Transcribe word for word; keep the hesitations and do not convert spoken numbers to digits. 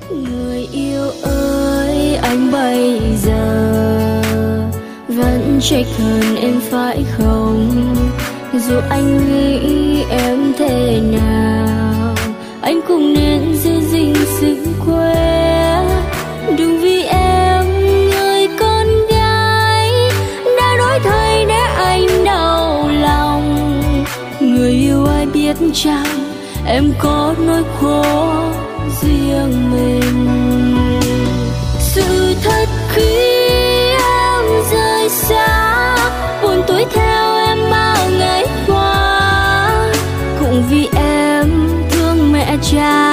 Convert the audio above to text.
Người yêu ơi, anh bây giờ vẫn trách hơn em phải không? Dù anh nghĩ em thế nào, anh cũng nên giữ gìn sự quên. Đừng vì em người con gái đã đổi thay để anh đau lòng. Người yêu ai biết chăng em có nỗi khổ riêng mình. Sự thật khi em rời xa, buồn tuổi theo em bao ngày qua. Cũng vì em thương mẹ cha